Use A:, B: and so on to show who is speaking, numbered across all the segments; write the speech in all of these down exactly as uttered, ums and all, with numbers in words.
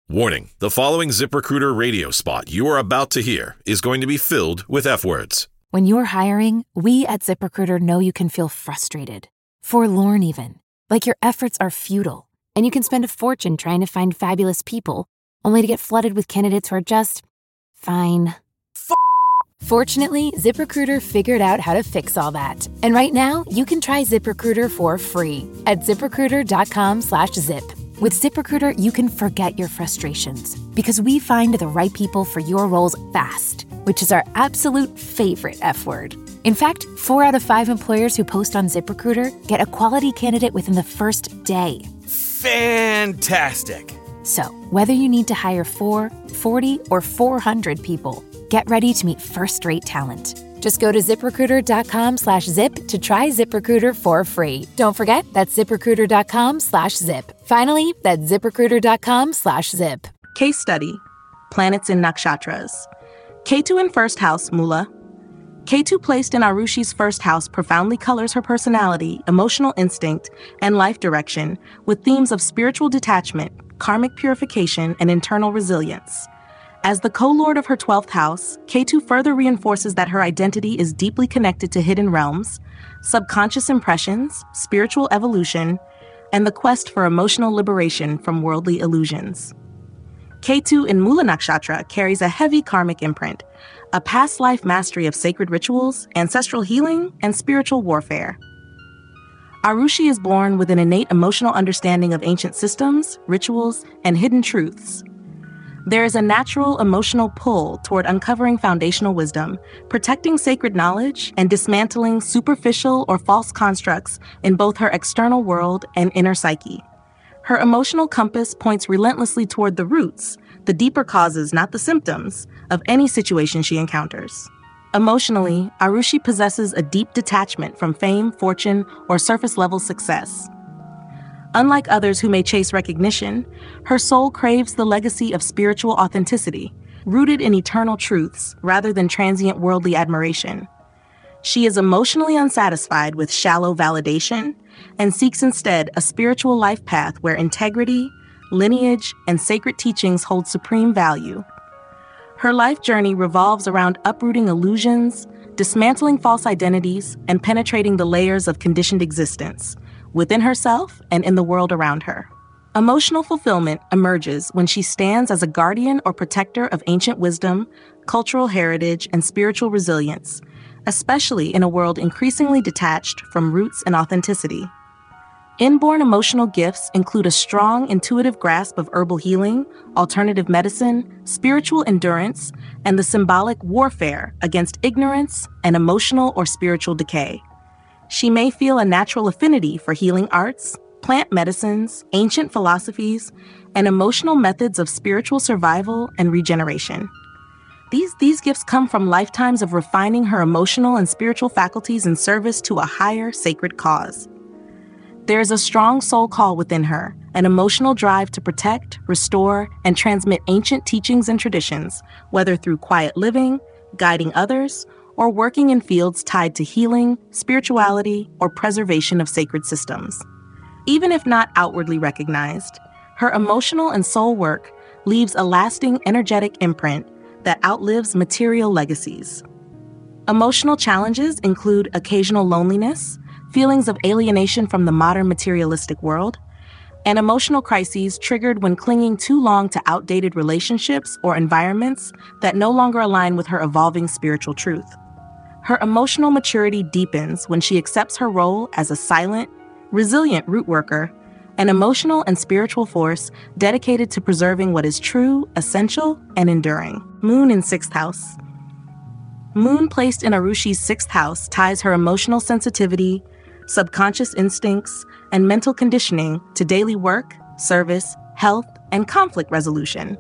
A: Warning, the following ZipRecruiter radio spot you are about to hear is going to be filled with F-words.
B: When you're hiring, we at ZipRecruiter know you can feel frustrated, forlorn even, like your efforts are futile, and you can spend a fortune trying to find fabulous people, only to get flooded with candidates who are just fine.
C: F-
B: Fortunately, ZipRecruiter figured out how to fix all that. And right now, you can try ZipRecruiter for free at ZipRecruiter.com slash zip. With ZipRecruiter, you can forget your frustrations because we find the right people for your roles fast, which is our absolute favorite F word. In fact, four out of five employers who post on ZipRecruiter get a quality candidate within the first day.
C: Fantastic.
B: So, whether you need to hire four, forty, or four hundred people, get ready to meet first-rate talent. Just go to ZipRecruiter.com slash zip to try ZipRecruiter for free. Don't forget, that's ZipRecruiter.com slash zip. Finally, that's ZipRecruiter.com slash zip.
D: Case study, planets in nakshatras. Ketu in first house, Mula. Ketu placed in Arushi's first house profoundly colors her personality, emotional instinct, and life direction with themes of spiritual detachment, karmic purification, and internal resilience. As the co-lord of her twelfth house, Ketu further reinforces that her identity is deeply connected to hidden realms, subconscious impressions, spiritual evolution, and the quest for emotional liberation from worldly illusions. Ketu in Mula Nakshatra carries a heavy karmic imprint, a past life mastery of sacred rituals, ancestral healing, and spiritual warfare. Arushi is born with an innate emotional understanding of ancient systems, rituals, and hidden truths. There is a natural emotional pull toward uncovering foundational wisdom, protecting sacred knowledge, and dismantling superficial or false constructs in both her external world and inner psyche. Her emotional compass points relentlessly toward the roots, the deeper causes, not the symptoms, of any situation she encounters. Emotionally, Arushi possesses a deep detachment from fame, fortune, or surface-level success. Unlike others who may chase recognition, her soul craves the legacy of spiritual authenticity, rooted in eternal truths rather than transient worldly admiration. She is emotionally unsatisfied with shallow validation and seeks instead a spiritual life path where integrity, lineage, and sacred teachings hold supreme value. Her life journey revolves around uprooting illusions, dismantling false identities, and penetrating the layers of conditioned existence, within herself and in the world around her. Emotional fulfillment emerges when she stands as a guardian or protector of ancient wisdom, cultural heritage, and spiritual resilience, especially in a world increasingly detached from roots and authenticity. Inborn emotional gifts include a strong intuitive grasp of herbal healing, alternative medicine, spiritual endurance, and the symbolic warfare against ignorance and emotional or spiritual decay. She may feel a natural affinity for healing arts, plant medicines, ancient philosophies, and emotional methods of spiritual survival and regeneration. These, these gifts come from lifetimes of refining her emotional and spiritual faculties in service to a higher sacred cause. There is a strong soul call within her, an emotional drive to protect, restore, and transmit ancient teachings and traditions, whether through quiet living, guiding others, or working in fields tied to healing, spirituality, or preservation of sacred systems. Even if not outwardly recognized, her emotional and soul work leaves a lasting energetic imprint that outlives material legacies. Emotional challenges include occasional loneliness, feelings of alienation from the modern materialistic world, and emotional crises triggered when clinging too long to outdated relationships or environments that no longer align with her evolving spiritual truth. Her emotional maturity deepens when she accepts her role as a silent, resilient root worker, an emotional and spiritual force dedicated to preserving what is true, essential, and enduring. Moon in sixth house. Moon placed in Arushi's sixth house ties her emotional sensitivity, subconscious instincts, and mental conditioning to daily work, service, health, and conflict resolution.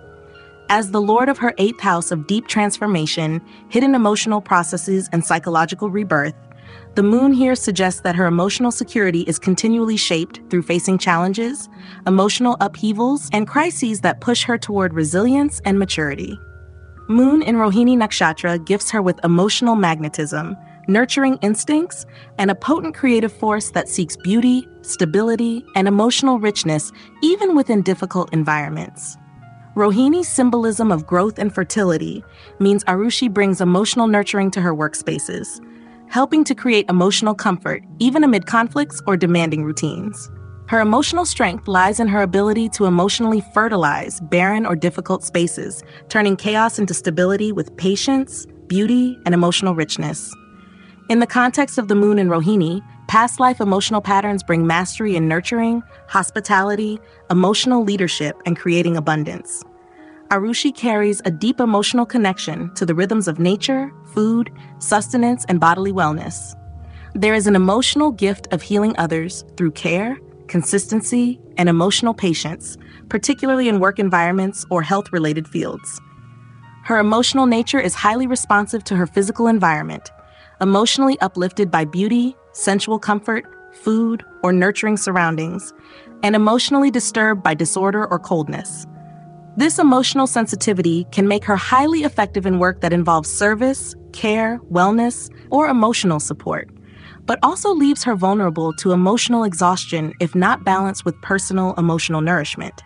D: As the lord of her eighth house of deep transformation, hidden emotional processes, and psychological rebirth, the moon here suggests that her emotional security is continually shaped through facing challenges, emotional upheavals, and crises that push her toward resilience and maturity. Moon in Rohini Nakshatra gifts her with emotional magnetism, nurturing instincts, and a potent creative force that seeks beauty, stability, and emotional richness even within difficult environments. Rohini's symbolism of growth and fertility means Arushi brings emotional nurturing to her workspaces, helping to create emotional comfort even amid conflicts or demanding routines. Her emotional strength lies in her ability to emotionally fertilize barren or difficult spaces, turning chaos into stability with patience, beauty, and emotional richness. In the context of the moon in Rohini, past life emotional patterns bring mastery in nurturing, hospitality, emotional leadership, and creating abundance. Arushi carries a deep emotional connection to the rhythms of nature, food, sustenance, and bodily wellness. There is an emotional gift of healing others through care, consistency, and emotional patience, particularly in work environments or health-related fields. Her emotional nature is highly responsive to her physical environment, emotionally uplifted by beauty, sensual comfort, food, or nurturing surroundings, and emotionally disturbed by disorder or coldness. This emotional sensitivity can make her highly effective in work that involves service, care, wellness, or emotional support, but also leaves her vulnerable to emotional exhaustion if not balanced with personal emotional nourishment.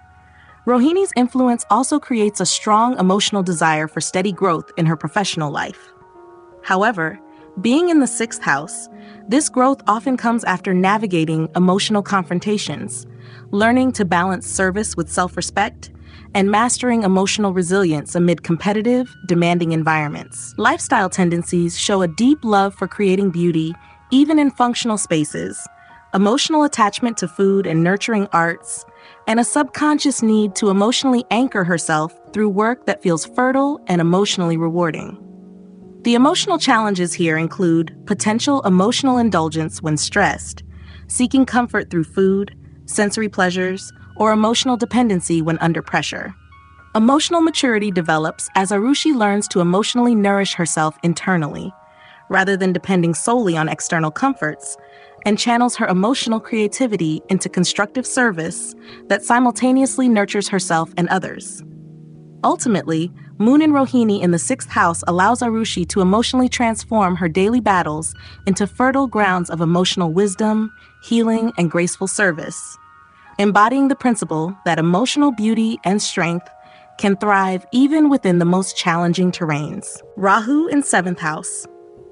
D: Rohini's influence also creates a strong emotional desire for steady growth in her professional life. However, being in the sixth house, this growth often comes after navigating emotional confrontations, learning to balance service with self-respect, and mastering emotional resilience amid competitive, demanding environments. Lifestyle tendencies show a deep love for creating beauty, even in functional spaces, emotional attachment to food and nurturing arts, and a subconscious need to emotionally anchor herself through work that feels fertile and emotionally rewarding. The emotional challenges here include potential emotional indulgence when stressed, seeking comfort through food, sensory pleasures, or emotional dependency when under pressure. Emotional maturity develops as Arushi learns to emotionally nourish herself internally, rather than depending solely on external comforts, and channels her emotional creativity into constructive service that simultaneously nurtures herself and others. Ultimately, Moon in Rohini in the sixth house allows Arushi to emotionally transform her daily battles into fertile grounds of emotional wisdom, healing, and graceful service, embodying the principle that emotional beauty and strength can thrive even within the most challenging terrains. Rahu in seventh house.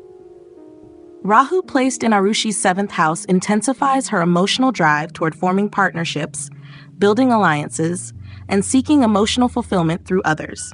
D: Rahu placed in Arushi's seventh house intensifies her emotional drive toward forming partnerships, building alliances, and seeking emotional fulfillment through others.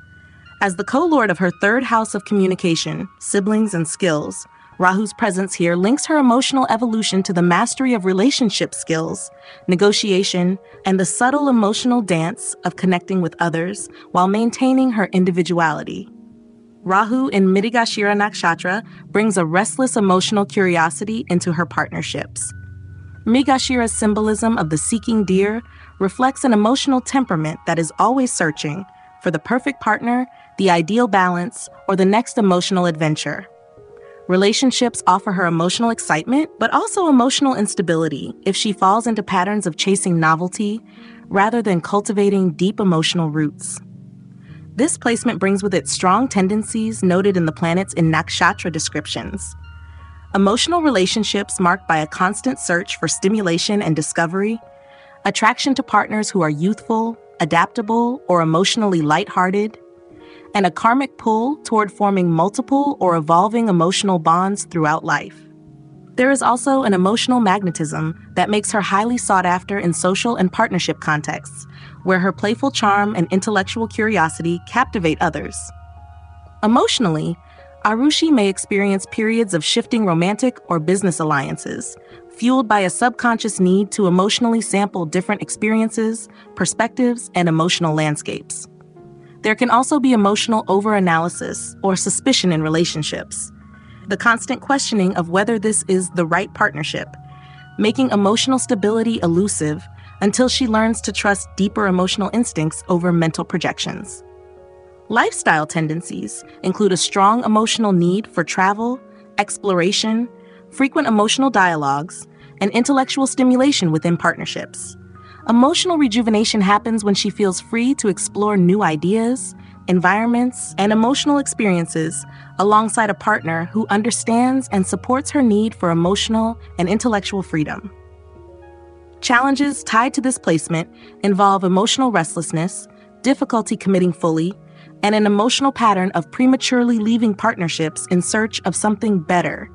D: As the co-lord of her third house of communication, siblings, and skills, Rahu's presence here links her emotional evolution to the mastery of relationship skills, negotiation, and the subtle emotional dance of connecting with others while maintaining her individuality. Rahu in Mrigashira Nakshatra brings a restless emotional curiosity into her partnerships. Mrigashira's symbolism of the seeking deer reflects an emotional temperament that is always searching for the perfect partner, the ideal balance, or the next emotional adventure. Relationships offer her emotional excitement, but also emotional instability if she falls into patterns of chasing novelty rather than cultivating deep emotional roots. This placement brings with it strong tendencies noted in the planets in nakshatra descriptions. Emotional relationships marked by a constant search for stimulation and discovery, attraction to partners who are youthful, adaptable, or emotionally lighthearted, and a karmic pull toward forming multiple or evolving emotional bonds throughout life. There is also an emotional magnetism that makes her highly sought after in social and partnership contexts, where her playful charm and intellectual curiosity captivate others. Emotionally, Arushi may experience periods of shifting romantic or business alliances, fueled by a subconscious need to emotionally sample different experiences, perspectives, and emotional landscapes. There can also be emotional overanalysis or suspicion in relationships, the constant questioning of whether this is the right partnership, making emotional stability elusive until she learns to trust deeper emotional instincts over mental projections. Lifestyle tendencies include a strong emotional need for travel, exploration, frequent emotional dialogues, and intellectual stimulation within partnerships. Emotional rejuvenation happens when she feels free to explore new ideas, environments, and emotional experiences alongside a partner who understands and supports her need for emotional and intellectual freedom. Challenges tied to this placement involve emotional restlessness, difficulty committing fully, and an emotional pattern of prematurely leaving partnerships in search of something better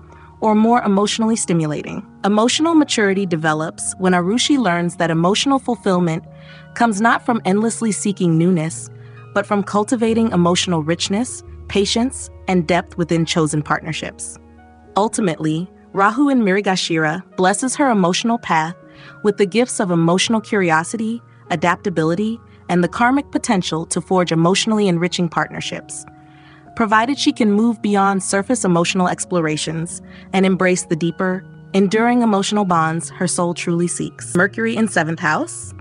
D: or more emotionally stimulating. Emotional maturity develops when Arushi learns that emotional fulfillment comes not from endlessly seeking newness, but from cultivating emotional richness, patience, and depth within chosen partnerships. Ultimately, Rahu in Mrigashira blesses her emotional path with the gifts of emotional curiosity, adaptability, and the karmic potential to forge emotionally enriching partnerships, provided she can move beyond surface emotional explorations and embrace the deeper, enduring emotional bonds her soul truly seeks. Mercury in seventh house.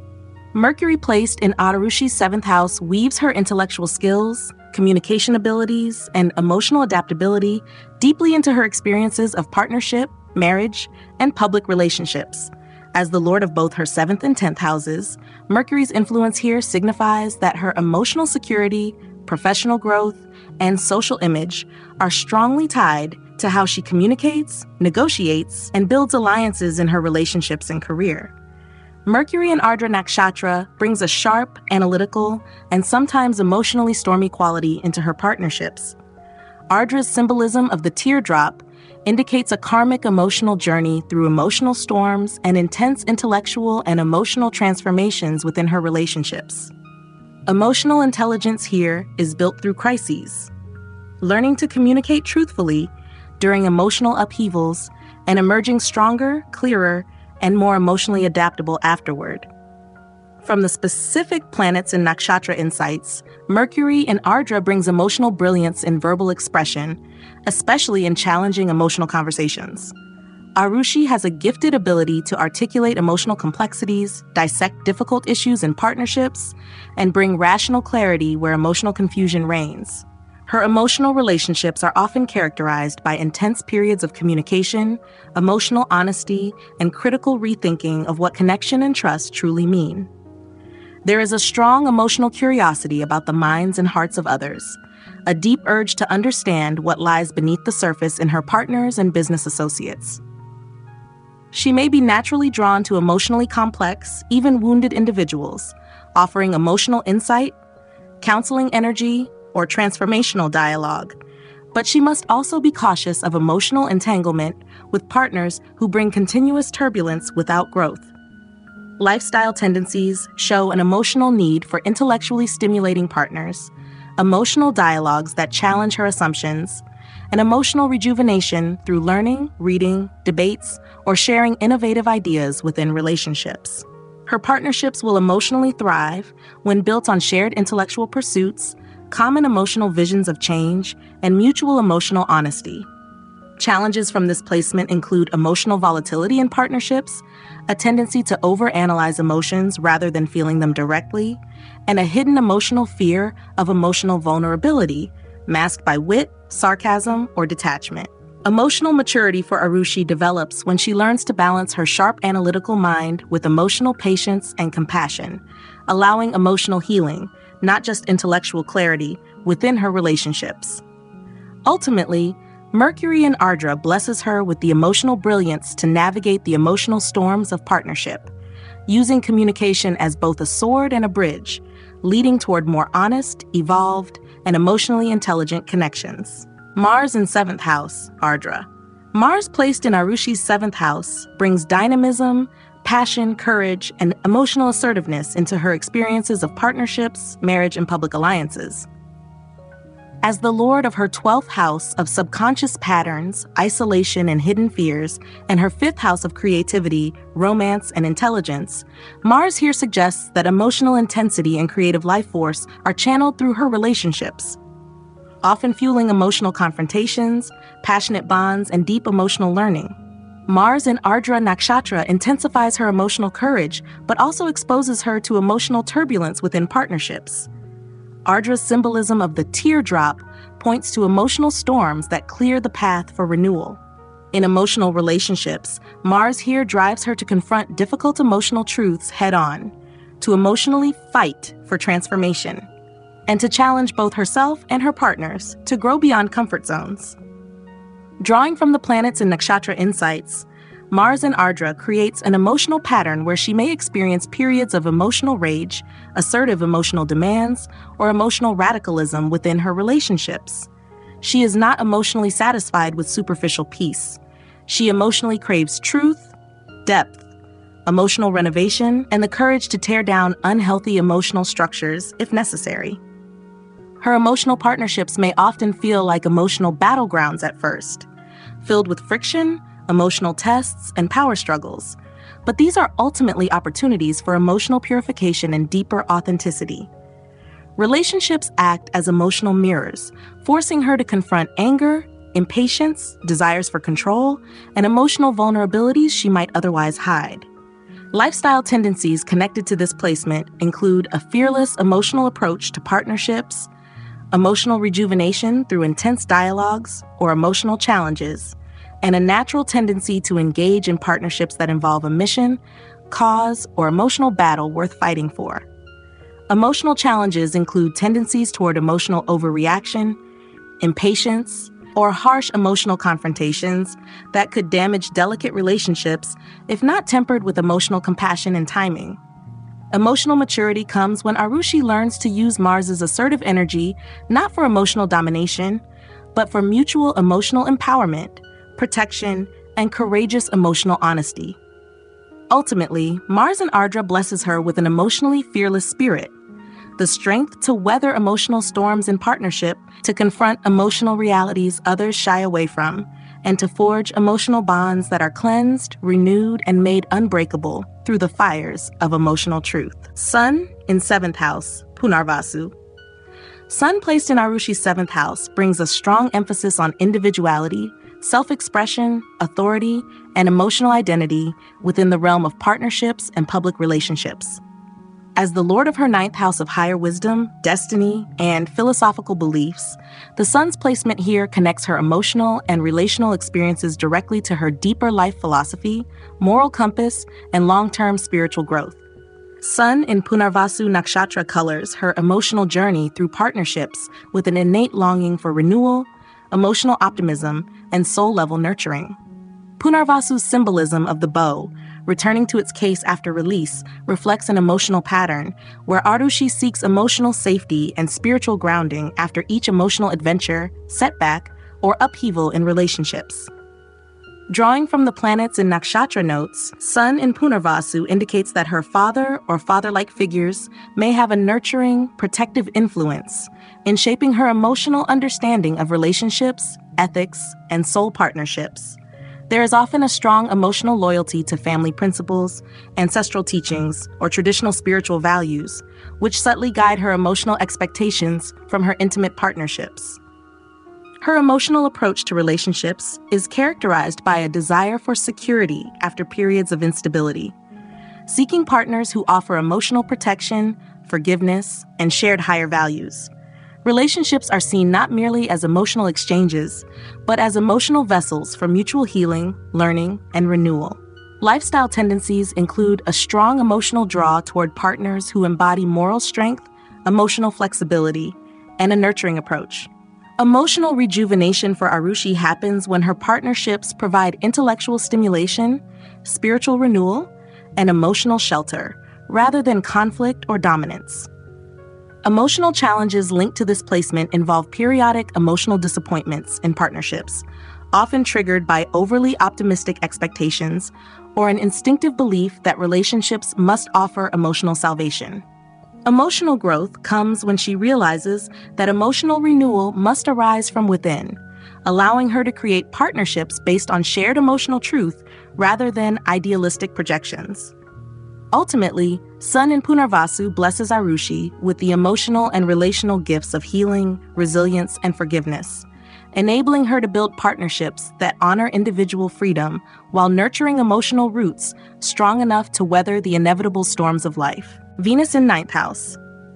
D: Mercury placed in Arushi's seventh house weaves her intellectual skills, communication abilities, and emotional adaptability deeply into her experiences of partnership, marriage, and public relationships. As the lord of both her seventh and tenth houses, Mercury's influence here signifies that her emotional security, professional growth, and social image are strongly tied to how she communicates, negotiates, and builds alliances in her relationships and career. Mercury in Ardra Nakshatra brings a sharp, analytical, and sometimes emotionally stormy quality into her partnerships. Ardra's symbolism of the teardrop indicates a karmic emotional journey through emotional storms and intense intellectual and emotional transformations within her relationships. Emotional intelligence here is built through crises, learning to communicate truthfully during emotional upheavals and emerging stronger, clearer, and more emotionally adaptable afterward. From the specific planets and nakshatra insights, Mercury in Ardra brings emotional brilliance in verbal expression, especially in challenging emotional conversations. Arushi has a gifted ability to articulate emotional complexities, dissect difficult issues in partnerships, and bring rational clarity where emotional confusion reigns. Her emotional relationships are often characterized by intense periods of communication, emotional honesty, and critical rethinking of what connection and trust truly mean. There is a strong emotional curiosity about the minds and hearts of others, a deep urge to understand what lies beneath the surface in her partners and business associates. She may be naturally drawn to emotionally complex, even wounded individuals, offering emotional insight, counseling energy, or transformational dialogue, but she must also be cautious of emotional entanglement with partners who bring continuous turbulence without growth. Lifestyle tendencies show an emotional need for intellectually stimulating partners, emotional dialogues that challenge her assumptions, and emotional rejuvenation through learning, reading, debates, or sharing innovative ideas within relationships. Her partnerships will emotionally thrive when built on shared intellectual pursuits, common emotional visions of change, and mutual emotional honesty. Challenges from this placement include emotional volatility in partnerships, a tendency to overanalyze emotions rather than feeling them directly, and a hidden emotional fear of emotional vulnerability, masked by wit, sarcasm, or detachment. Emotional maturity for Arushi develops when she learns to balance her sharp analytical mind with emotional patience and compassion, allowing emotional healing, not just intellectual clarity, within her relationships. Ultimately, Mercury in Ardra blesses her with the emotional brilliance to navigate the emotional storms of partnership, using communication as both a sword and a bridge, leading toward more honest, evolved, and emotionally intelligent connections. Mars in seventh house, Ardra. Mars placed in Arushi's seventh house brings dynamism, passion, courage, and emotional assertiveness into her experiences of partnerships, marriage, and public alliances. As the lord of her twelfth house of subconscious patterns, isolation, and hidden fears, and her fifth house of creativity, romance, and intelligence, Mars here suggests that emotional intensity and creative life force are channeled through her relationships, often fueling emotional confrontations, passionate bonds, and deep emotional learning. Mars in Ardra Nakshatra intensifies her emotional courage, but also exposes her to emotional turbulence within partnerships. Ardra's symbolism of the teardrop points to emotional storms that clear the path for renewal. In emotional relationships, Mars here drives her to confront difficult emotional truths head-on, to emotionally fight for transformation, and to challenge both herself and her partners to grow beyond comfort zones. Drawing from the planets and nakshatra insights, Mars in Ardra creates an emotional pattern where she may experience periods of emotional rage, assertive emotional demands, or emotional radicalism within her relationships. She is not emotionally satisfied with superficial peace. She emotionally craves truth, depth, emotional renovation, and the courage to tear down unhealthy emotional structures if necessary. Her emotional partnerships may often feel like emotional battlegrounds at first, filled with friction, emotional tests, and power struggles. But these are ultimately opportunities for emotional purification and deeper authenticity. Relationships act as emotional mirrors, forcing her to confront anger, impatience, desires for control, and emotional vulnerabilities she might otherwise hide. Lifestyle tendencies connected to this placement include a fearless emotional approach to partnerships, emotional rejuvenation through intense dialogues or emotional challenges, and a natural tendency to engage in partnerships that involve a mission, cause, or emotional battle worth fighting for. Emotional challenges include tendencies toward emotional overreaction, impatience, or harsh emotional confrontations that could damage delicate relationships if not tempered with emotional compassion and timing. Emotional maturity comes when Arushi learns to use Mars's assertive energy not for emotional domination, but for mutual emotional empowerment, protection, and courageous emotional honesty. Ultimately, Mars in Ardra blesses her with an emotionally fearless spirit, the strength to weather emotional storms in partnership, to confront emotional realities others shy away from, and to forge emotional bonds that are cleansed, renewed, and made unbreakable through the fires of emotional truth. Sun in seventh house, Punarvasu. Sun placed in Arushi's seventh house brings a strong emphasis on individuality, self-expression, authority, and emotional identity within the realm of partnerships and public relationships. As the lord of her ninth house of higher wisdom, destiny, and philosophical beliefs, the sun's placement here connects her emotional and relational experiences directly to her deeper life philosophy, moral compass, and long-term spiritual growth. Sun in Punarvasu Nakshatra colors her emotional journey through partnerships with an innate longing for renewal, emotional optimism, and soul-level nurturing. Punarvasu's symbolism of the bow, returning to its case after release, reflects an emotional pattern where Arushi seeks emotional safety and spiritual grounding after each emotional adventure, setback, or upheaval in relationships. Drawing from the planets in nakshatra notes, Sun in Punarvasu indicates that her father or father-like figures may have a nurturing, protective influence in shaping her emotional understanding of relationships, ethics, and soul partnerships. There is often a strong emotional loyalty to family principles, ancestral teachings, or traditional spiritual values, which subtly guide her emotional expectations from her intimate partnerships. Her emotional approach to relationships is characterized by a desire for security after periods of instability, seeking partners who offer emotional protection, forgiveness, and shared higher values. Relationships are seen not merely as emotional exchanges, but as emotional vessels for mutual healing, learning, and renewal. Lifestyle tendencies include a strong emotional draw toward partners who embody moral strength, emotional flexibility, and a nurturing approach. Emotional rejuvenation for Arushi happens when her partnerships provide intellectual stimulation, spiritual renewal, and emotional shelter, rather than conflict or dominance. Emotional challenges linked to this placement involve periodic emotional disappointments in partnerships, often triggered by overly optimistic expectations or an instinctive belief that relationships must offer emotional salvation. Emotional growth comes when she realizes that emotional renewal must arise from within, allowing her to create partnerships based on shared emotional truth rather than idealistic projections. Ultimately, Sun in Punarvasu blesses Arushi with the emotional and relational gifts of healing, resilience, and forgiveness, enabling her to build partnerships that honor individual freedom while nurturing emotional roots strong enough to weather the inevitable storms of life. Venus in ninth house.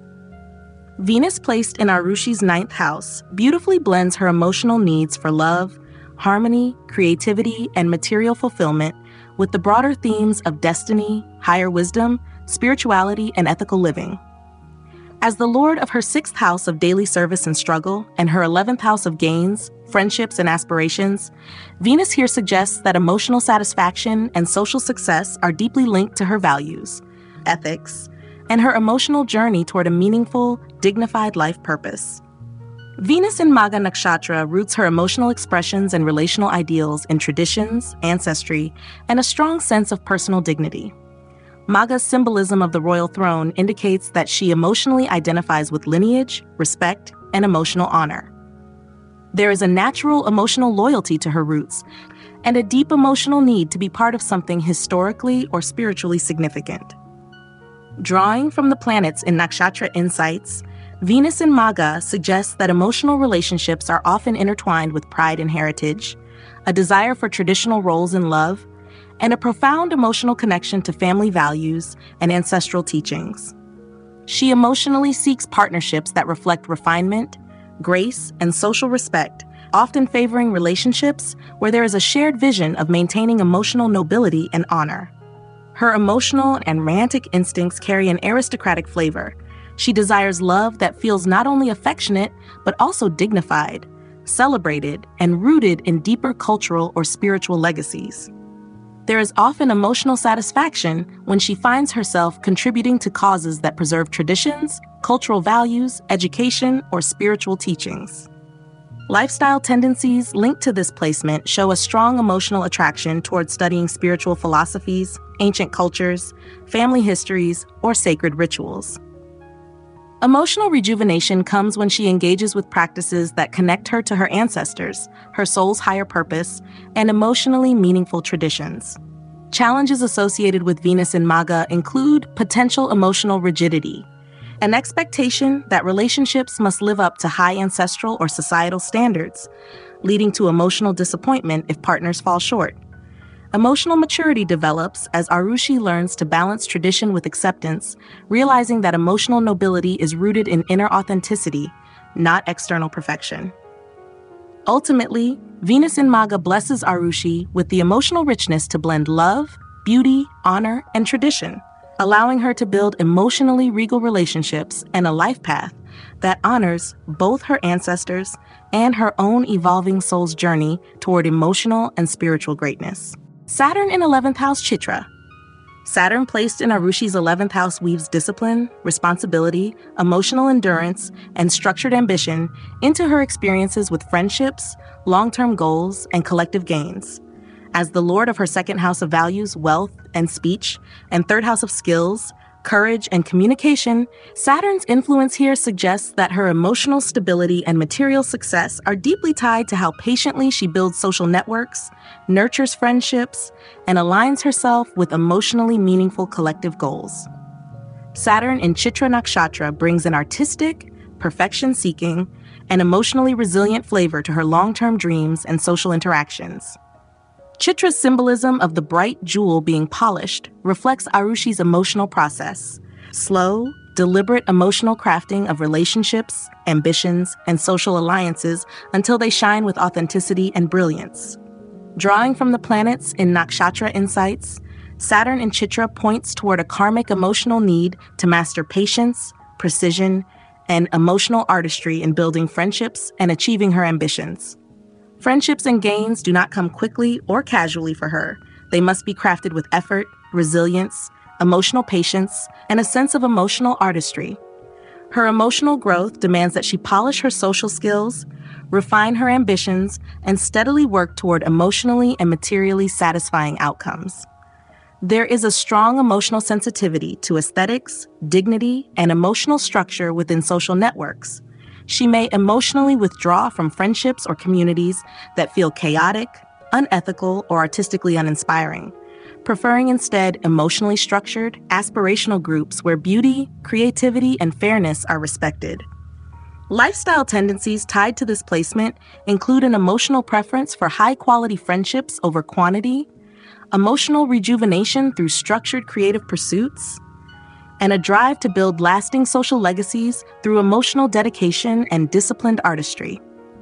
D: Venus placed in Arushi's ninth house beautifully blends her emotional needs for love, harmony, creativity, and material fulfillment with the broader themes of destiny, higher wisdom, spirituality, and ethical living. As the lord of her sixth house of daily service and struggle and her eleventh house of gains, friendships, and aspirations, Venus here suggests that emotional satisfaction and social success are deeply linked to her values, ethics, and her emotional journey toward a meaningful, dignified life purpose. Venus in Magha Nakshatra roots her emotional expressions and relational ideals in traditions, ancestry, and a strong sense of personal dignity. Magha's symbolism of the royal throne indicates that she emotionally identifies with lineage, respect, and emotional honor. There is a natural emotional loyalty to her roots and a deep emotional need to be part of something historically or spiritually significant. Drawing from the planets in Nakshatra insights, Venus in Magha suggests that emotional relationships are often intertwined with pride and heritage, a desire for traditional roles in love, and a profound emotional connection to family values and ancestral teachings. She emotionally seeks partnerships that reflect refinement, grace, and social respect, often favoring relationships where there is a shared vision of maintaining emotional nobility and honor. Her emotional and romantic instincts carry an aristocratic flavor. She desires love that feels not only affectionate, but also dignified, celebrated, and rooted in deeper cultural or spiritual legacies. There is often emotional satisfaction when she finds herself contributing to causes that preserve traditions, cultural values, education, or spiritual teachings. Lifestyle tendencies linked to this placement show a strong emotional attraction towards studying spiritual philosophies, ancient cultures, family histories, or sacred rituals. Emotional rejuvenation comes when she engages with practices that connect her to her ancestors, her soul's higher purpose, and emotionally meaningful traditions. Challenges associated with Venus in Magha include potential emotional rigidity, an expectation that relationships must live up to high ancestral or societal standards, leading to emotional disappointment if partners fall short. Emotional maturity develops as Arushi learns to balance tradition with acceptance, realizing that emotional nobility is rooted in inner authenticity, not external perfection. Ultimately, Venus in Magha blesses Arushi with the emotional richness to blend love, beauty, honor, and tradition, allowing her to build emotionally regal relationships and a life path that honors both her ancestors and her own evolving soul's journey toward emotional and spiritual greatness. Saturn in eleventh house Chitra. Saturn placed in Arushi's eleventh house weaves discipline, responsibility, emotional endurance, and structured ambition into her experiences with friendships, long-term goals, and collective gains. As the lord of her second house of values, wealth, and speech, and third house of skills, courage, and communication, Saturn's influence here suggests that her emotional stability and material success are deeply tied to how patiently she builds social networks, nurtures friendships, and aligns herself with emotionally meaningful collective goals. Saturn in Chitra Nakshatra brings an artistic, perfection-seeking, and emotionally resilient flavor to her long-term dreams and social interactions. Chitra's symbolism of the bright jewel being polished reflects Arushi's emotional process, slow, deliberate emotional crafting of relationships, ambitions, and social alliances until they shine with authenticity and brilliance. Drawing from the planets in Nakshatra insights, Saturn in Chitra points toward a karmic emotional need to master patience, precision, and emotional artistry in building friendships and achieving her ambitions. Friendships and gains do not come quickly or casually for her. They must be crafted with effort, resilience, emotional patience, and a sense of emotional artistry. Her emotional growth demands that she polish her social skills, refine her ambitions, and steadily work toward emotionally and materially satisfying outcomes. There is a strong emotional sensitivity to aesthetics, dignity, and emotional structure within social networks. She may emotionally withdraw from friendships or communities that feel chaotic, unethical, or artistically uninspiring, preferring instead emotionally structured, aspirational groups where beauty, creativity, and fairness are respected. Lifestyle tendencies tied to this placement include an emotional preference for high-quality friendships over quantity, emotional rejuvenation through structured creative pursuits, and a drive to build lasting social legacies through emotional dedication and disciplined artistry.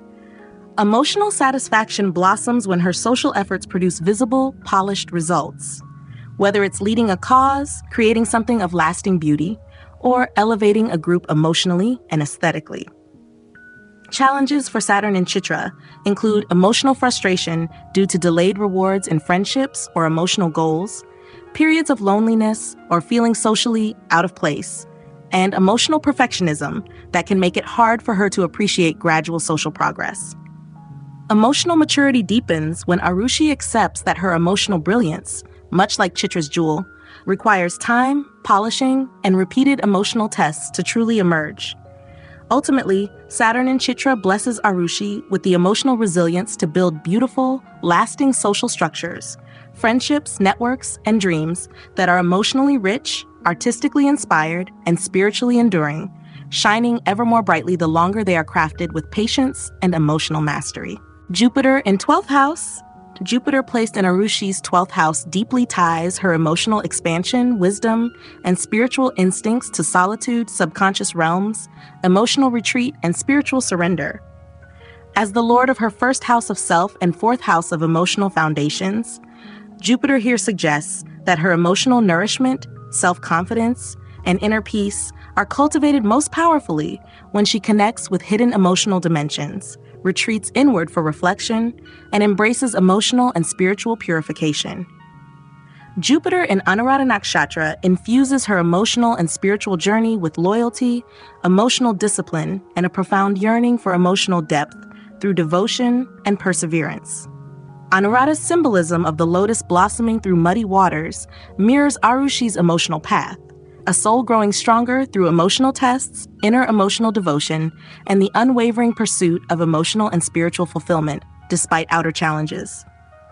D: Emotional satisfaction blossoms when her social efforts produce visible, polished results. Whether it's leading a cause, creating something of lasting beauty, or elevating a group emotionally and aesthetically. Challenges for Saturn in Chitra include emotional frustration due to delayed rewards in friendships or emotional goals, periods of loneliness or feeling socially out of place, and emotional perfectionism that can make it hard for her to appreciate gradual social progress. Emotional maturity deepens when Arushi accepts that her emotional brilliance, much like Chitra's jewel, requires time, polishing, and repeated emotional tests to truly emerge. Ultimately, Saturn in Chitra blesses Arushi with the emotional resilience to build beautiful, lasting social structures, friendships, networks, and dreams that are emotionally rich, artistically inspired, and spiritually enduring, shining ever more brightly the longer they are crafted with patience and emotional mastery. Jupiter in twelfth house. Jupiter placed in Arushi's twelfth house deeply ties her emotional expansion, wisdom, and spiritual instincts to solitude, subconscious realms, emotional retreat, and spiritual surrender. As the lord of her first house of self and fourth house of emotional foundations, Jupiter here suggests that her emotional nourishment, self-confidence, and inner peace are cultivated most powerfully when she connects with hidden emotional dimensions, retreats inward for reflection, and embraces emotional and spiritual purification. Jupiter in Anuradha Nakshatra infuses her emotional and spiritual journey with loyalty, emotional discipline, and a profound yearning for emotional depth through devotion and perseverance. Anuradha's symbolism of the lotus blossoming through muddy waters mirrors Arushi's emotional path, a soul growing stronger through emotional tests, inner emotional devotion, and the unwavering pursuit of emotional and spiritual fulfillment, despite outer challenges.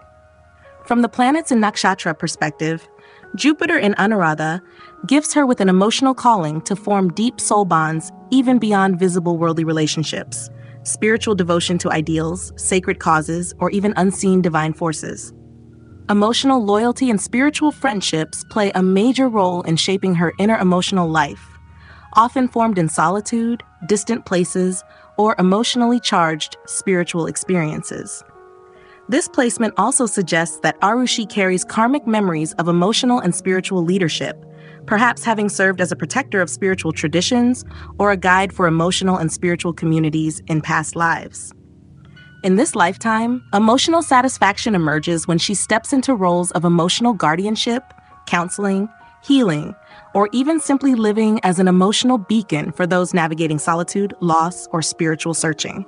D: From the planets in Nakshatra perspective, Jupiter in Anuradha gifts her with an emotional calling to form deep soul bonds even beyond visible worldly relationships, spiritual devotion to ideals, sacred causes, or even unseen divine forces. Emotional loyalty and spiritual friendships play a major role in shaping her inner emotional life, often formed in solitude, distant places, or emotionally charged spiritual experiences. This placement also suggests that Arushi carries karmic memories of emotional and spiritual leadership, perhaps having served as a protector of spiritual traditions or a guide for emotional and spiritual communities in past lives. In this lifetime, emotional satisfaction emerges when she steps into roles of emotional guardianship, counseling, healing, or even simply living as an emotional beacon for those navigating solitude, loss, or spiritual searching.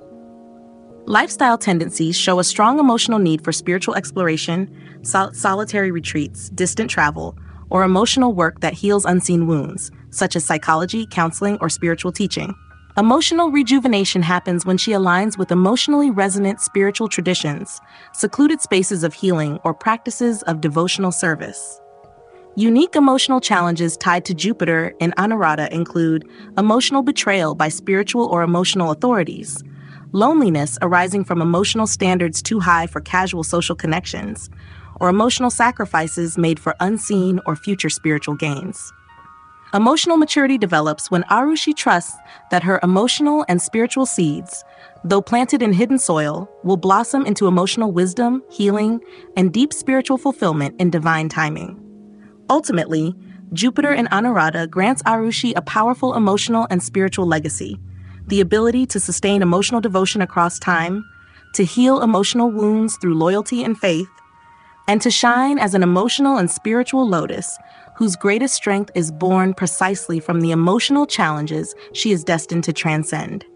D: Lifestyle tendencies show a strong emotional need for spiritual exploration, sol- solitary retreats, distant travel, or emotional work that heals unseen wounds, such as psychology, counseling, or spiritual teaching. Emotional rejuvenation happens when she aligns with emotionally resonant spiritual traditions, secluded spaces of healing, or practices of devotional service. Unique emotional challenges tied to Jupiter in Anuradha include emotional betrayal by spiritual or emotional authorities, loneliness arising from emotional standards too high for casual social connections, or emotional sacrifices made for unseen or future spiritual gains. Emotional maturity develops when Arushi trusts that her emotional and spiritual seeds, though planted in hidden soil, will blossom into emotional wisdom, healing, and deep spiritual fulfillment in divine timing. Ultimately, Jupiter in Anuradha grants Arushi a powerful emotional and spiritual legacy, the ability to sustain emotional devotion across time, to heal emotional wounds through loyalty and faith, and to shine as an emotional and spiritual lotus whose greatest strength is born precisely from the emotional challenges she is destined to transcend.